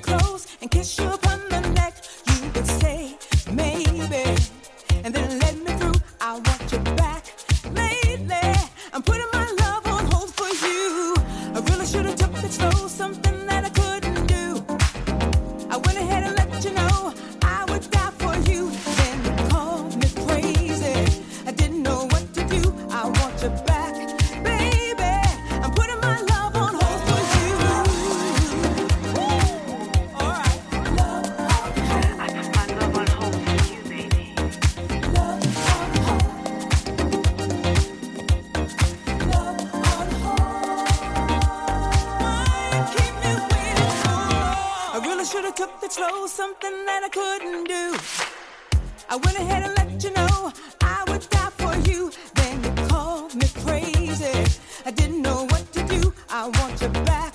close and kiss you upon the neck. You would say, maybe, and then let me through. I want you back. Lately, I'm putting my love on hold for you. I really should have took it slow, something that I couldn't do. I went ahead and let you know I would die for you. Then you called me crazy. I didn't know what to do. I want you back, baby. I'm putting my love on hold for you. Woo! All right. Love on hold. I put my love on hold for you, baby. Love on hold. Love on hold. Why keep me waiting for? I really should have took it slow, something that I couldn't do. I went ahead and let you know I would die for you. Then you called me crazy. I didn't know what to do. I want you back.